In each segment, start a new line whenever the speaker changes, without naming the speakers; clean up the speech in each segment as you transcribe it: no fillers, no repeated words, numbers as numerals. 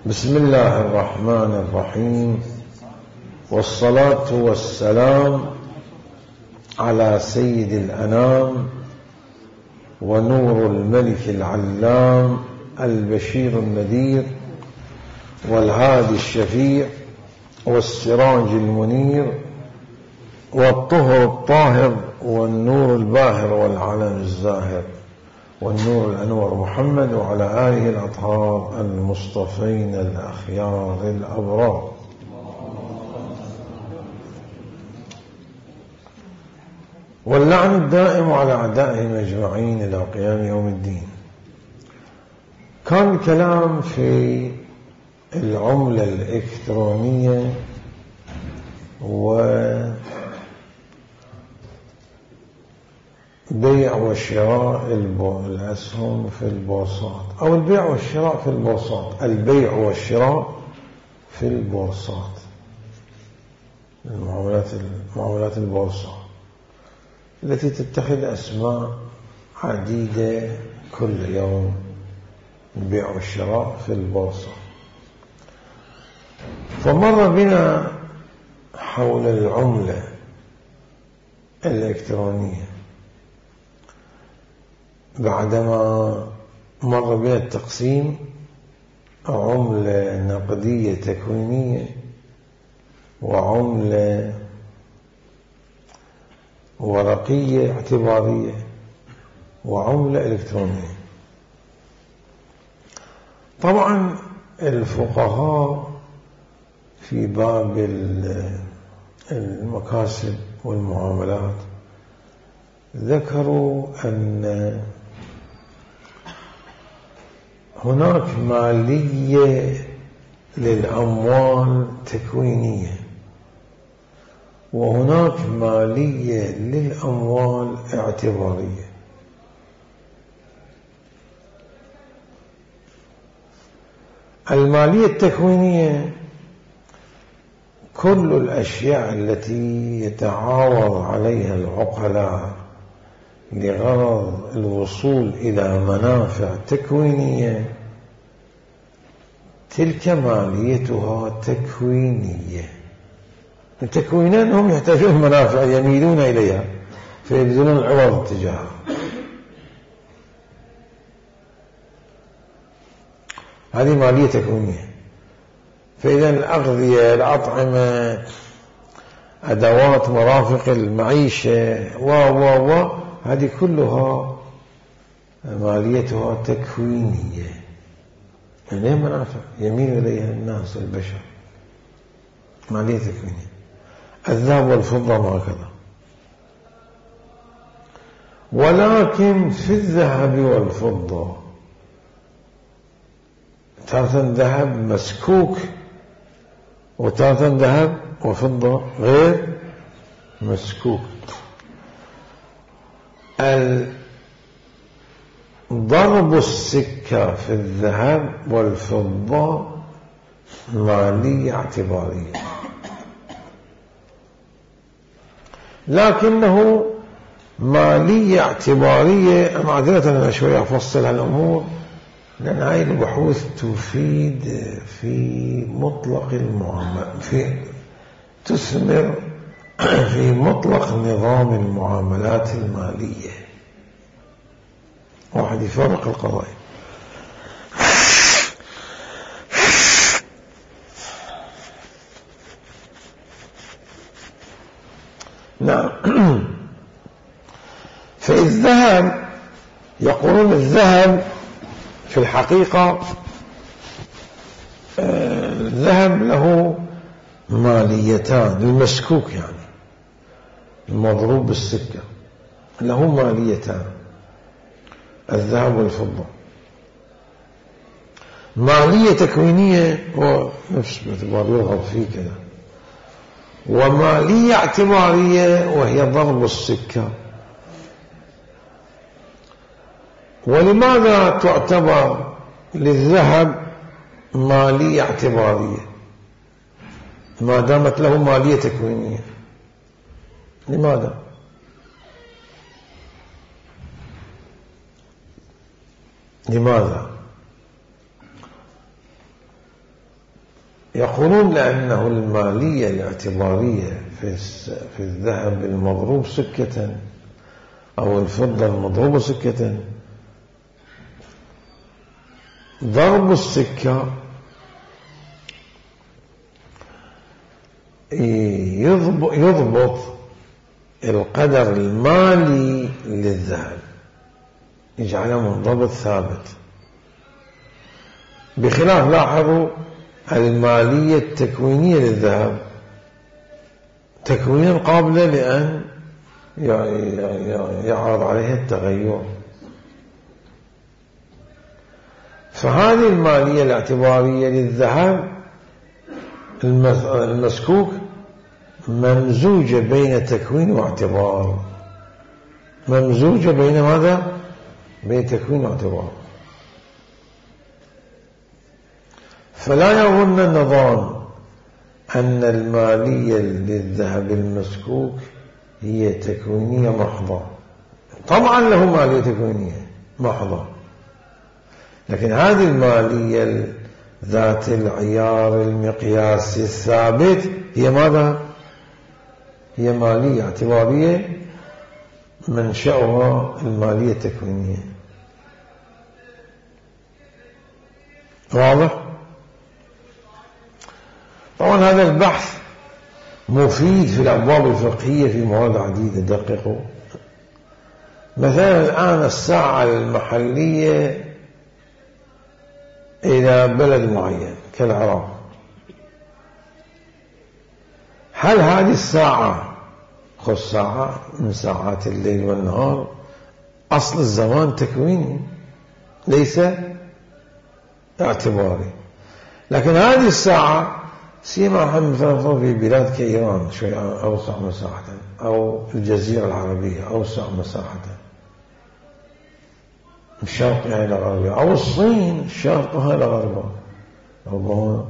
بسم الله الرحمن الرحيم، والصلاة والسلام على سيد الأنام ونور الملك العلام البشير النذير والهادي الشفيع والسراج المنير والطهر الطاهر والنور الباهر والعلم الزاهر والنور الأنور محمد وعلى آله الأطهار المصطفين الأخيار الأبرار. واللعن الدائم على أعدائهم أجمعين إلى قيام يوم الدين. كان الكلام في العملة الإلكترونية بيع وشراء الأسهم في البورصات، أو البيع والشراء في البورصات، البيع والشراء في البورصات، معاملات البورصة التي تتخذ أسماء عديدة كل يوم، البيع والشراء في البورصة. فمر بنا حول العملة الإلكترونية بعدما مر بنا التقسيم: عملة نقدية تكوينية، وعملة ورقية اعتبارية، وعملة إلكترونية. طبعا الفقهاء في باب المكاسب والمعاملات ذكروا أن هناك مالية للأموال تكوينية، وهناك مالية للأموال اعتبارية. المالية التكوينية كل الأشياء التي يتعاوض عليها العقلاء لغرض الوصول إلى منافع تكوينية، تلك ماليتها تكوينية. التكوينين هم يحتاجون منافع يميلون إليها فيبذلون العوض تجاهها. هذه مالية تكوينية. فإذا الأغذية، الأطعمة، أدوات مرافق المعيشة هذه كلها ماليتها تكوينية، يعني منافع يميل إليها الناس البشر، مالية تكوينية. الذهب والفضة ما هكذا. ولكن في الذهب والفضة تارة ذهب مسكوك، وتارة ذهب وفضة غير مسكوك. ضرب السكة في الذهب والفضة مالية اعتبارية، لكنه مالية اعتبارية. معذرة أنا شوية أفصل الأمور، لأن هذه البحوث تفيد في مطلق المعاملة، تثمر في مطلق نظام المعاملات المالية. واحد يفرق القضايا. نعم. فالذهب، يقولون الذهب في الحقيقة الذهب له ماليتان. المسكوك يعني المضروب بالسكة له ماليتان، الذهب والفضة. مالية تكوينية ونفس باعتبار يرغب فيه كذا، ومالية اعتبارية وهي ضرب السكة. ولماذا تعتبر للذهب مالية اعتبارية ما دامت له مالية تكوينية؟ لماذا؟ لماذا؟ يقولون لأنه المالية الاعتبارية في الذهب المضروب سكة أو الفضة المضروبة سكة، ضرب السكة يضبط القدر المالي للذهب، يجعله منضبط ثابت، بخلاف لاحظوا المالية التكوينية للذهب تكوينا قابلة لأن يعرض عليها التغير. فهذه المالية الاعتبارية للذهب المسكوك ممزوجة بين تكوين واعتبار، ممزوجة بين ماذا؟ بين تكوين واعتبار. فلا يظن النظام أن المالية للذهب المسكوك هي تكوينية محضة، طبعا له مالية تكوينية محضة، لكن هذه المالية ذات العيار المقياسي الثابت هي ماذا؟ هي مالية اعتبارية منشأها المالية التكوينية. واضح؟ طبعا هذا البحث مفيد في الأبواب الفقهية في مواد عديدة. دققوا مثلا الآن الساعة المحلية إلى بلد معين كالعراق، هل هذه الساعة خذ ساعة من ساعات الليل والنهار أصل الزمان تكويني ليس اعتباري، لكن هذه الساعة سيما مثلا في بلاد كإيران شوي أوسع مساحة، أو الجزيرة العربية أوسع مساحة، الشرقها إلى غربها، أو الصين شرقها إلى غربها، ربما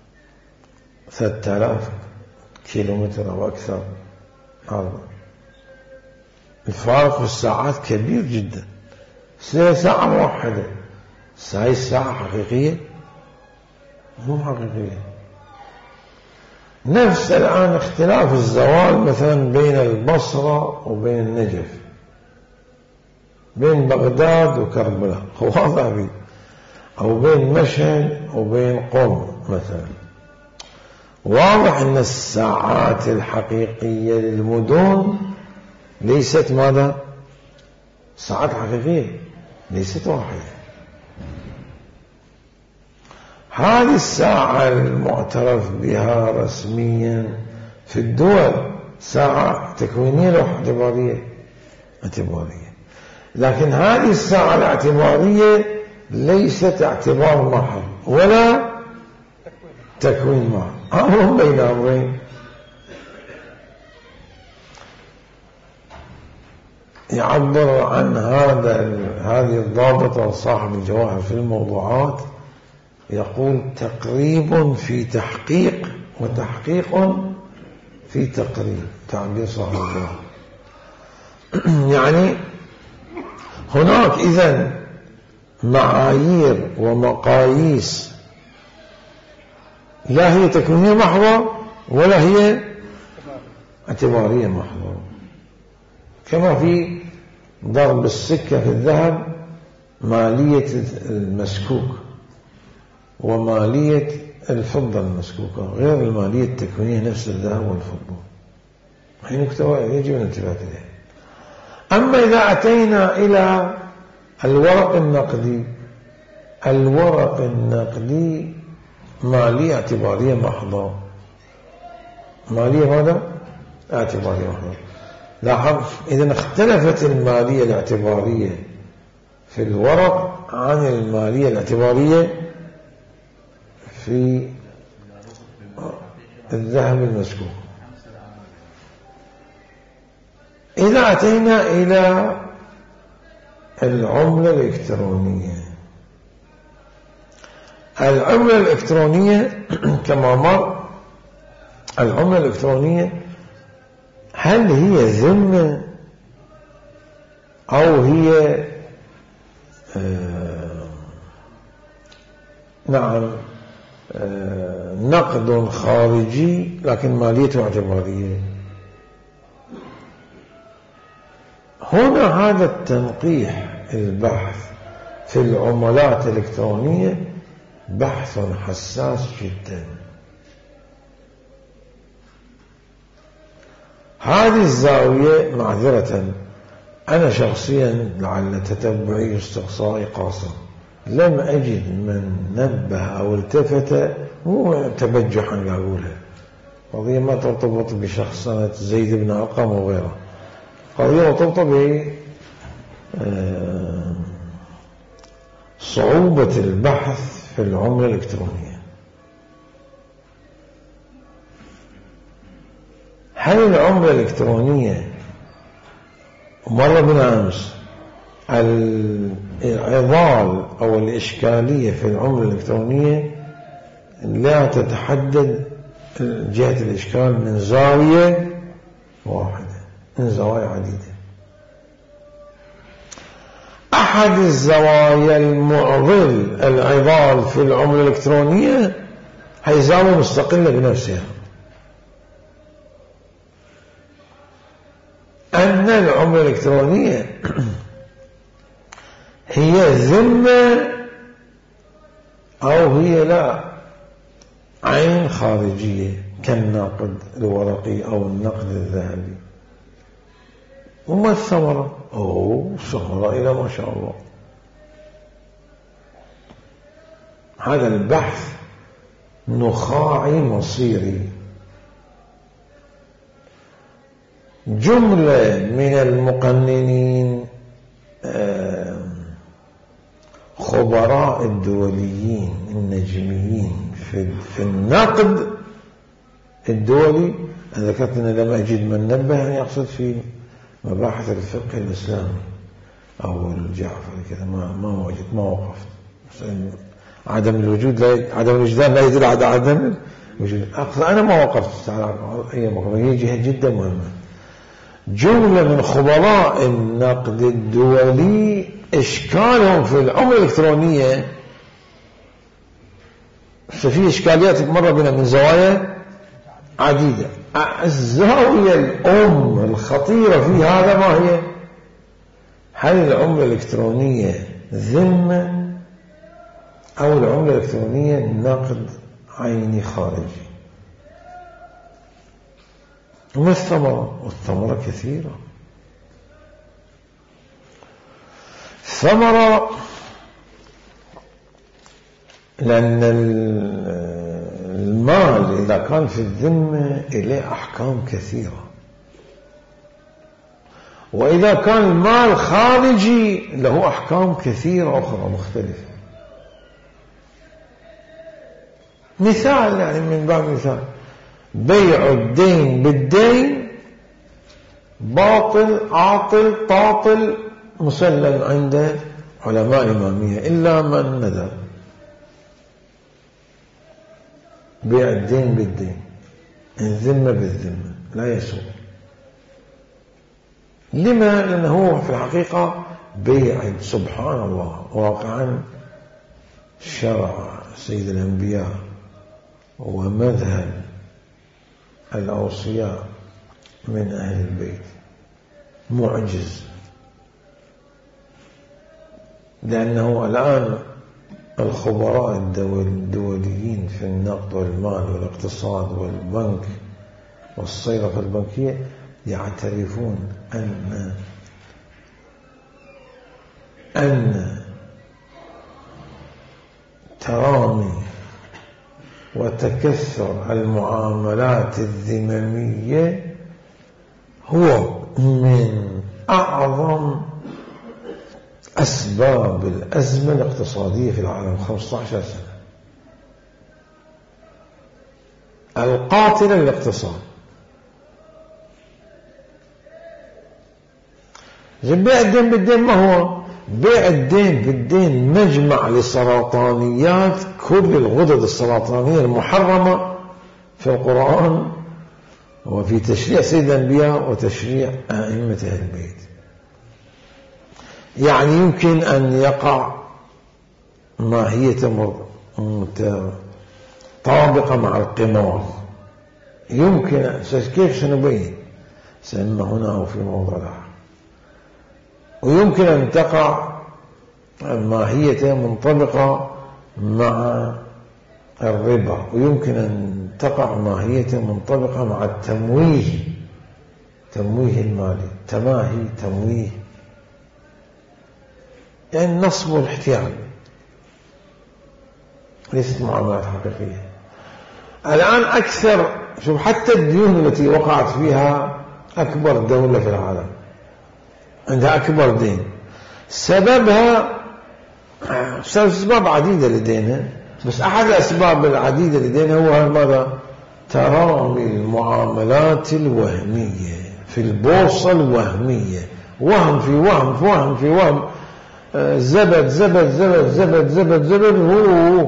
3000 كيلومتر أو أكثر. الفارق في الساعات كبير جدا. ساعة موحدة، هاي الساعة حقيقية؟ مو حقيقية. نفس الآن اختلاف الزوال مثلا بين البصرة وبين النجف، بين بغداد وكربلاء، واضح بي، أو بين مشهد وبين قم مثلا. واضح أن الساعات الحقيقية للمدن ليست ماذا؟ ساعات حقيقية ليست واحدة. هذه الساعة المعترف بها رسميا في الدول ساعة تكوينية أو اعتبارية؟ اعتبارية. لكن هذه الساعة الاعتبارية ليست اعتبار محض ولا تكوين محض، أمر بين أمرين. يعبر عن هذه الضابطة صاحب الجواهر في الموضوعات، يقول تقريب في تحقيق وتحقيق في تقريب، تعبير صاحب الجواهر. يعني هناك إذن معايير ومقاييس لا هي تكوينية محضة ولا هي اعتبارية محضة، كما في ضرب السكة في الذهب مالية المسكوك ومالية الفضة المسكوكة غير المالية التكوينية نفس الذهب والفضة. هي نكتة يجب الانتباه إليها. أما إذا أتينا إلى الورق النقدي، الورق النقدي مالية اعتبارية محضة. مالية ماذا؟ اعتبارية محضة. لاحظ إذن اختلفت المالية الاعتبارية في الورق عن المالية الاعتبارية في الذهب المسكوك. إذا أتينا إلى العملة الإلكترونية، العملة الإلكترونية كما مر، العملة الإلكترونية هل هي ذمة أو هي نقد خارجي لكن ماليته اعتبارية. هنا هذا التنقيح البحث في العملات الإلكترونية بحث حساس جدا. هذه الزاوية معذرة أنا شخصيا لعل تتبعي واستقصائي قاصر لم أجد من نبه أو التفت، مو تبجحا أقولها، قضية ما ترتبط بشخصنة زيد بن أرقم وغيره، قضية مرتبطة بصعوبة البحث في العملة الإلكترونية. هل العملة الإلكترونية مرة بنا أمس العضال أو الإشكالية في العملة الإلكترونية لا تتحدد جهة الإشكال من زاوية واحدة، من زوايا عديدة. أحد الزوايا المعضل العضال في العملة الإلكترونية هي زاوية مستقلة بنفسها، أن العملة الإلكترونية هي ذمة أو هي لا عين خارجية كالنقد الورقي أو النقد الذهبي. وما الثمرة؟ ثمرة إلى ما شاء الله. هذا البحث نخاعي مصيري. جملة من المقننين خبراء الدوليين النجميين في النقد الدولي، أنا ذكرت أن لم أجد من نبه، يعني أقصد في مباحث الفقه الإسلامي أو الجعفري كذا ما وجدت، ما وقفت. عدم الوجود عدم الوجدان لا يدل على عدم الوجود. أنا ما وقفت على أي مقام، هي جهة جدا مهمة. جملة من خبراء النقد الدولي إشكالهم في العملة الإلكترونية ففي إشكاليات مرة بنا من زوايا عديدة. الزاوية الأم الخطيرة في هذا ما هي؟ هل العملة الإلكترونية ذمة أو العملة الإلكترونية نقد عيني خارجي؟ وما الثمرة؟ والثمرة كثيرة. ثمرة لأن المال إذا كان في الذمة إليه أحكام كثيرة، وإذا كان المال خارجي له أحكام كثيرة أخرى مختلفة. مثال يعني من باب مثال، بيع الدين بالدين باطل عاطل طاطل مسلم عند علماء الإمامية إلا من ندر. بيع الدين بالدين، الذمة بالذمة لا يسوء. لما؟ لأنه في الحقيقة بيع سبحان الله واقعا شرع سيد الأنبياء ومذهب الأوصياء من أهل البيت معجز، لأنه الآن الخبراء الدوليين في النقد والمال والاقتصاد والبنك والصيرفة البنكية يعترفون أن ترامي وتكثر المعاملات الذممية هو من أعظم أسباب الأزمة الاقتصادية في العالم 15 سنة، القاتلة للاقتصاد. بيع الدين بالدين ما هو؟ بيع الدين بالدين مجمع لسرطانيات كل الغدد السرطانية المحرمة في القرآن وفي تشريع سيد الأنبياء وتشريع أئمة أهل البيت. يعني يمكن أن يقع ماهية طابقة مع القمار. يمكن كيف سنبين؟ سإما هنا أو في موضع آخر. ويمكن أن تقع ماهية منطبقة مع الربا، ويمكن أن تقع ماهية منطبقة مع التمويه، تمويه المالي، تماهي، تمويه، يعني النصب والاحتيال، ليست معاملات حقيقية. الآن أكثر، شوف حتى الديون التي وقعت فيها أكبر دولة في العالم عندها أكبر دين، سببها أسباب عديدة لدينها، بس أحد الأسباب العديدة لدينها هو ماذا؟ ترامي المعاملات الوهمية في البورصة الوهمية، وهم في وهم في وهم في وهم، زبد زبد زبد زبد زبد زبد. هو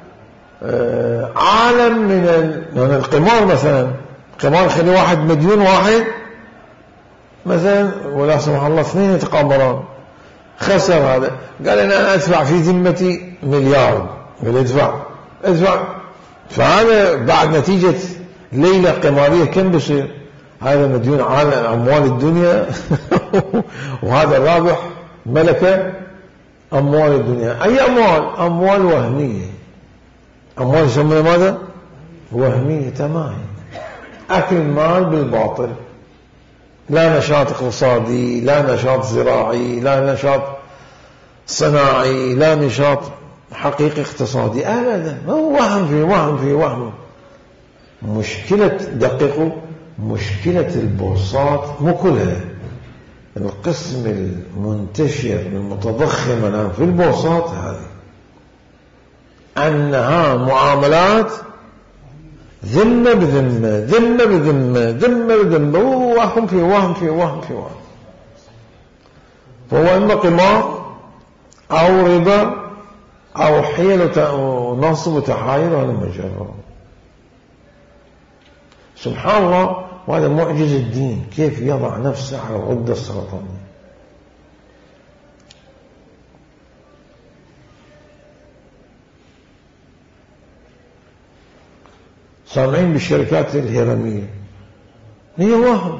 عالم من القمار. مثلا قمار خلي واحد مديون واحد مثلا، ولا سمح الله اثنين يتقامران، خسر هذا، قال أنا أدفع في ذمتي مليار، قال ادفع. فهذا بعد نتيجة ليلة قمارية كم بصير؟ هذا مديون على أموال الدنيا وهذا الرابح ملك أموال الدنيا. أي أموال؟ أموال وهمية، أموال يسمونها ماذا؟ وهمية، تماهي، أكل المال بالباطل، لا نشاط اقتصادي، لا نشاط زراعي، لا نشاط صناعي، لا نشاط حقيقي اقتصادي أبدا، هو وهم في وهم في وهم. مشكلة دقيقة، مشكلة البورصات مو كلها، القسم المنتشر المتضخم الآن في البورصات هذه أنها معاملات ذمة بذمة، ذمة بذمة، ذمة بذمة، وهم في وهم في وهم في وهم. فهو إما قمار أو ربا أو حيل ونصب وتحايل وهذا مجرد. سبحان الله، وهذا معجز الدين كيف يضع نفسه على الغدة السرطانية. سامعين بالشركات الهرمية، هي وهم.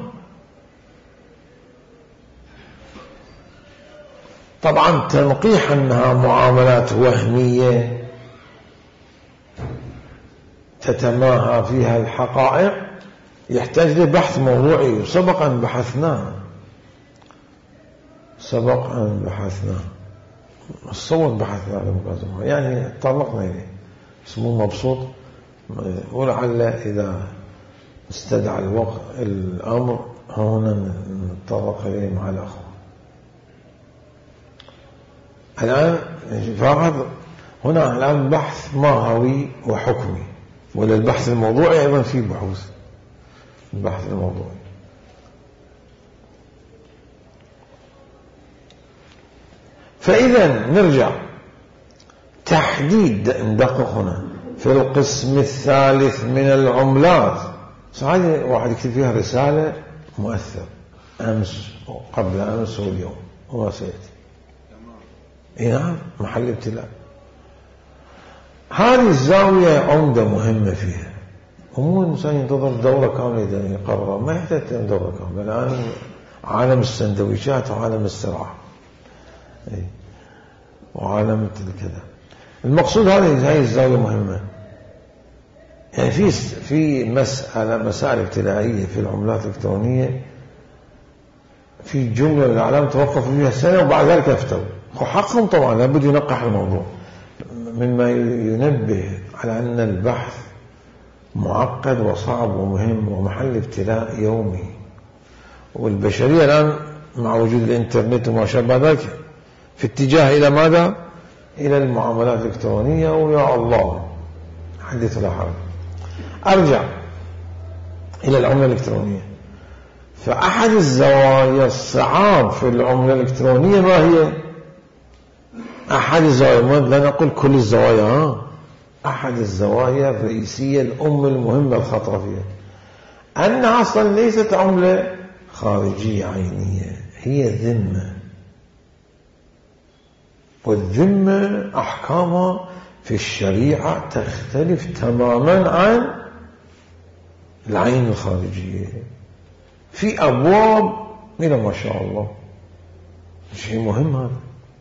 طبعا تنقيح أنها معاملات وهمية تتماهى فيها الحقائق يحتاج لبحث موضوعي، وسبق أن بحثناه، الصور بحثنا يعني طرقنا إليه، اسمه مبسوط، ولعل إذا استدعى الوقت الأمر هنا نتطرق إليه مع الأخوة. الآن فقط هنا الآن بحث ماهوي وحكمي، ولا البحث الموضوعي أيضا فيه بحوث، البحث الموضوعي. فإذا نرجع تحديد ندقق هنا في القسم الثالث من العملات. صحيح واحد يكتب فيها رسالة مؤثر أمس وقبل أمس واليوم وما سيأتي، نعم، محل ابتلاء. هذه الزاوية عمدة مهمة فيها، ومو الإنسان ينتظر دورة كاملة يقرر، ما يحتاج دورة كاملة. الآن عالم السندويشات وعالم السرعة وعالم كذا. المقصود هذه الزاوية مهمة. يعني في مسائل ابتدائية في العملات الإلكترونية، في جملة الإعلام توقفوا فيها سنة وبعد ذلك افتوا، وحقهم طبعا لابد ينقح الموضوع، مما ينبه على أن البحث معقد وصعب ومهم ومحل ابتلاء يومي. والبشرية الآن مع وجود الإنترنت وما شابه ذلك في اتجاه إلى ماذا؟ إلى المعاملات الإلكترونية. ويا الله حدث ولا حرج. أرجع إلى العملة الإلكترونية. فأحد الزوايا الصعاب في العملة الإلكترونية ما هي؟ أحد الزوايا، لا نقول كل الزوايا، أحد الزوايا الرئيسية الأم المهمة الخطرة فيها أنها أصلا ليست عملة خارجية عينية، هي ذمة. والذمة أحكامها في الشريعة تختلف تماما عن العين الخارجية. في أبواب إلى ما شاء الله، شيء مهم هذا.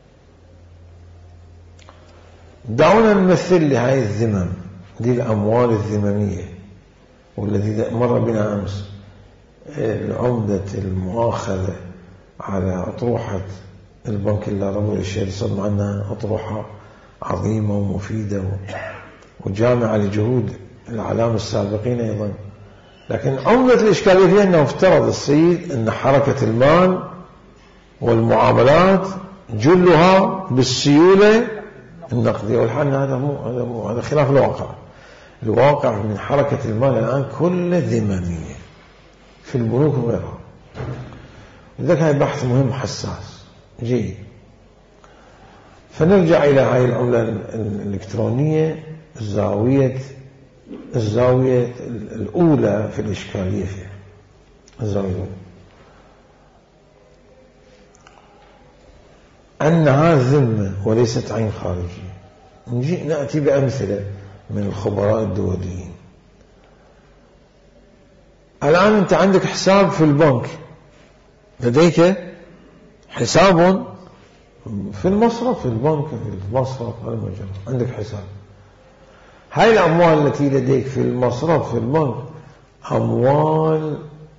دعونا نمثل لهذه الذمم، دي الأموال الذممية والذي مر بنا أمس، العمدة المؤاخذة على أطروحة البنك اللاربوي، الشيء اللي صدم عنها أطروحة عظيمة ومفيدة وجامعة لجهود الأعلام السابقين أيضا. لكن عمدة الإشكالية فيها أنه افترض السيد أن حركة المال والمعاملات جلها بالسيولة النقدية، والحال هذا خلاف الواقع. الواقع من حركة المال الآن كل ذممية في البنوك وغيرها. لذلك هذا بحث مهم حساس جيد. فنرجع إلى هذه العملة الإلكترونية، الزاوية الأولى في الإشكالية فيها، الزاوية الأولى أنها ذمة وليست عين خارجية. نجي نأتي بأمثلة من الخبراء الدوليين. الآن أنت عندك حساب في البنك، لديك حساب في المصرف، في البنك، في المصرف، عندك حساب. هاي الأموال التي لديك في المصرف في البنك أموال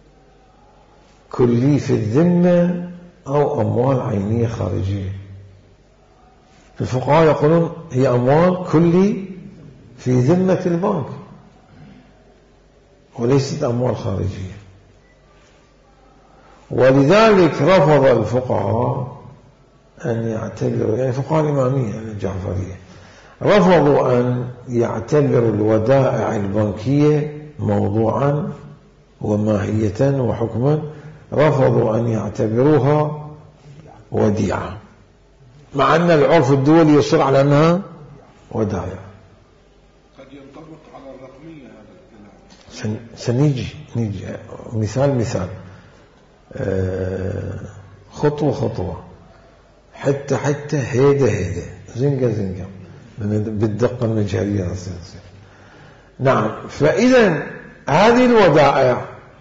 كلية في الذمة أو أموال عينية خارجية؟ الفقهاء يقولون هي أموال كلي في ذمة البنك وليست أموال خارجية. ولذلك رفض الفقهاء أن يعتبروا، يعني الفقهاء الإمامية الجعفرية رفضوا أن يعتبروا الودائع البنكية موضوعا وماهية وحكما، رفضوا أن يعتبروها وديعة، مع أن العرف الدولي يصر على أنها ودائع.
قد ينطبق على الرقمية هذا الكلام.
سنيجي مثال خطوة خطوة، حتى هيدا زنقة بالدقة المجهرية. نعم. فإذا هذه الودائع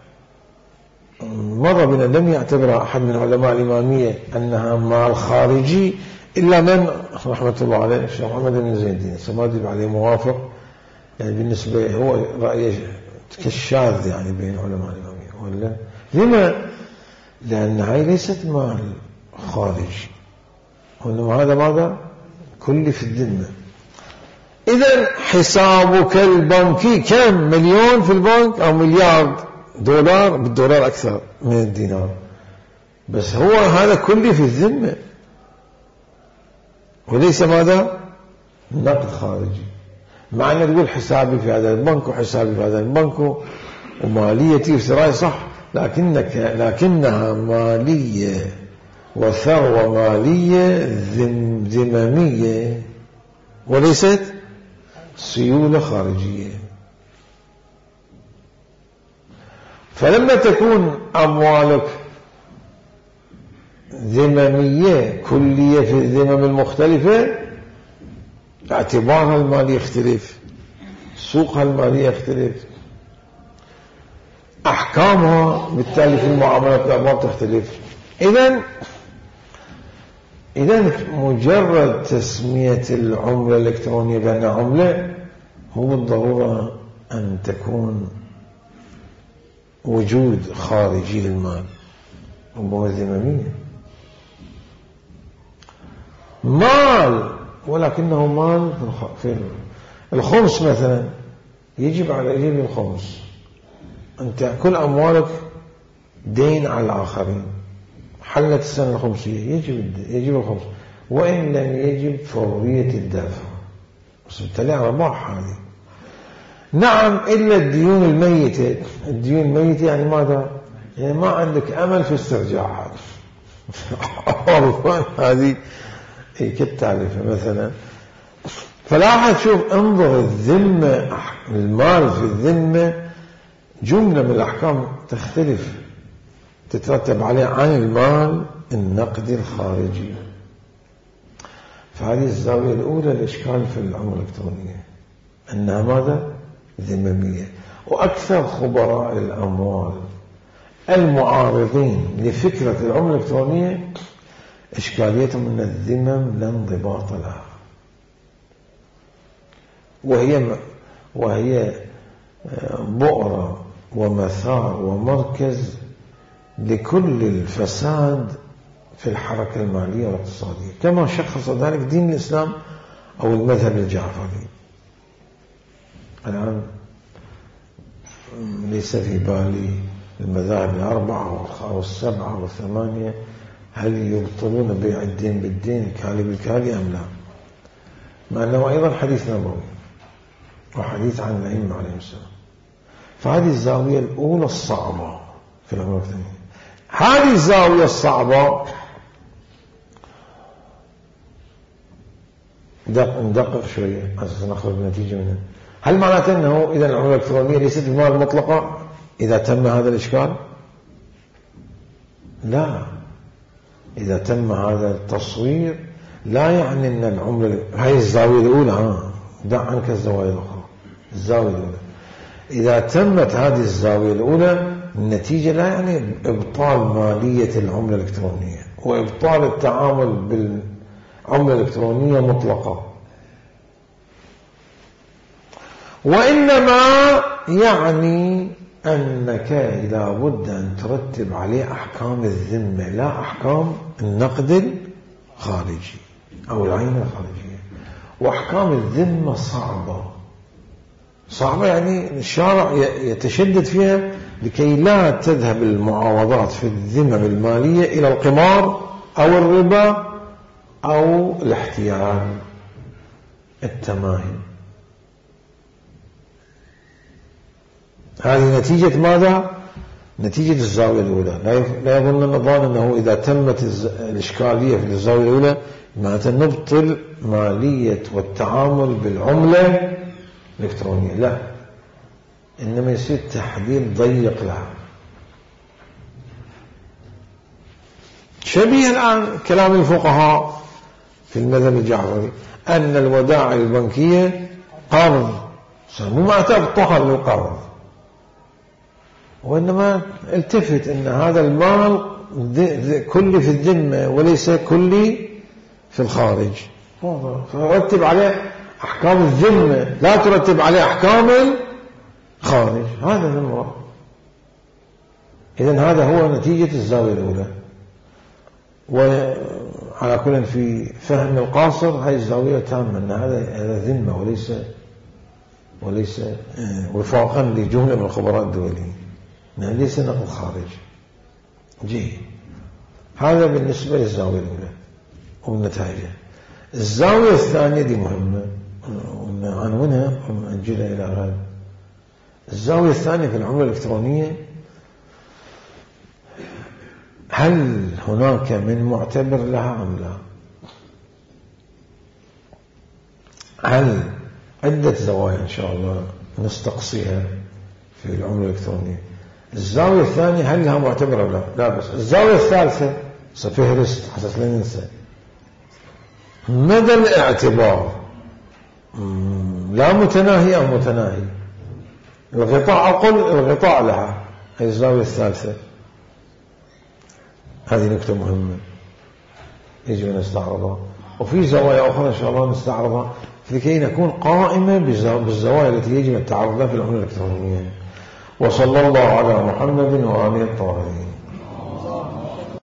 مر بنا لم يعتبرها أحد من علماء الإمامية أنها مال خارجي إلا من رحمة الله عليه الشيخ محمد بن زين الدين السمادي عليه موافق، يعني بالنسبة هو رأي كالشاذ يعني بين علماء الإمامية. ولا لما؟ لأن هاي ليست مال خارجي، وإنما هذا ماذا؟ كل في الذمة. إذن حسابك البنكي كم؟ مليون في البنك أو مليار دولار؟ بالدولار أكثر من الدينار، بس هو هذا كل في الذمة وليس ماذا؟ نقد خارجي. مع أن تقول حسابي في هذا البنك وحسابي في هذا البنك وماليتي وسراي صح، لكنها مالية وثروة مالية ذممية وليست سيولة خارجية. فلما تكون أموالك ذممية كلية في الذمم المختلفة، اعتبارها المالي يختلف، سوقها المالي يختلف، أحكامها بالتالي في المعاملات الأموال تختلف. إذن مجرد تسمية العملة الإلكترونية بأنها عملة هو بالضرورة أن تكون وجود خارجي للمال، ربما ذممية مال، ولكنه مال في الخمس مثلا. يجب على إجابة الخمس، أنت كل أموالك دين على الآخرين، حلت السنة الخمسية يجب الخمس، وإن لم يجب فورية الدافع، بس بالتالي رباح هذه. نعم، إلا الديون الميتة. الديون الميتة يعني ماذا؟ يعني ما عندك أمل في استرجاعها. هذه كالتعرفة مثلا. فلاحظ شوف، انظر الذمة، المال في الذمة جملة من الأحكام تختلف تترتب عليه عن المال النقدي الخارجي. فهذه الزاوية الأولى الإشكال في العملة الإلكترونية أنها ماذا؟ ذممية. وأكثر خبراء الأموال المعارضين لفكرة العملة الإلكترونية إشكاليتهم أن الذمم لا انضباط لها، وهي بؤرة ومثار ومركز لكل الفساد في الحركة المالية والاقتصادية، كما شخص ذلك دين الإسلام أو المذهب الجعفري. الآن ليس في بالي المذاهب الأربعة أو السبعة أو الثمانية هل يبطلون بيع الدين بالدين الكالي بالكالي أم لا، مع أنه أيضا حديث نبوي وحديث عن الأئمة عليهم السلام. فهذه الزاوية الأولى الصعبة في الأمر الثاني. هذه الزاوية الصعبة ندقق شوية عشان نخرج بنتيجة منها. هل معناته أنه إذا العملة الإلكترونية ليست بمال مطلقة إذا تم هذا الإشكال؟ لا، إذا تم هذا التصوير لا يعني أن العملة هاي الزاوية الأولى دع عنك الزوايا الأخرى. الزاوية الأولى إذا تمت هذه الزاوية الأولى النتيجة لا يعني إبطال مالية العملة الإلكترونية وإبطال التعامل بالعملة الإلكترونية مطلقة، وإنما يعني أنك لا بد أن ترتب عليه أحكام الذمة لا أحكام النقد الخارجي أو العين الخارجية. وأحكام الذمة صعبة يعني الشارع يتشدد فيها لكي لا تذهب المعاوضات في الذمم المالية إلى القمار أو الربا أو الاحتيال التماهي. هذه نتيجة ماذا؟ نتيجة الزاوية الأولى. لا يظن النظام أنه إذا تمت الإشكالية في الزاوية الأولى معناته نبطل مالية والتعامل بالعملة الإلكترونية، لا، إنما يصير تحديد ضيق لها. شبيه الآن كلام الفقهاء في المذهب الجعفري أن الودائع البنكية قرض، مو معناته ابطال للقرض، وإنما التفت أن هذا المال كلي في الذمة وليس كلي في الخارج، فرتب عليه أحكام الذمة لا ترتب عليه أحكام الخارج. هذا هو المراد. إذن هذا هو نتيجة الزاوية الأولى. وعلى كل في فهم القاصر هذه الزاوية تامة أن هذا ذمة وليس وفاقا لجملة من الخبراء الدوليين، ليس نقل خارج. جيد، هذا بالنسبة للزاوية الأولى ونتائجها. الزاوية الثانية دي مهمة عنوانها ونأجلها إلى غد. الزاوية الثانية في العملة الإلكترونية، هل هناك من معتبر لها أم لا؟ هل عدة زوايا إن شاء الله نستقصيها في العملة الإلكترونية. الزاوية الثانية هل لها معتبر أو لا؟ لا، بس الزاوية الثالثة سفهرست حسب لا ننسى مدى الاعتبار، لا متناهي أو متناهي، الغطاء أقل الغطاء لها، هذه الزاوية الثالثة. هذه نكتة مهمة يجب أن نستعرضها، وفي زوايا أخرى إن شاء الله نستعرضها لكي نكون قائمة بالزوايا التي يجب التعرض لها في العملة الإلكترونية. وصلى الله على محمد وآله الطاهرين.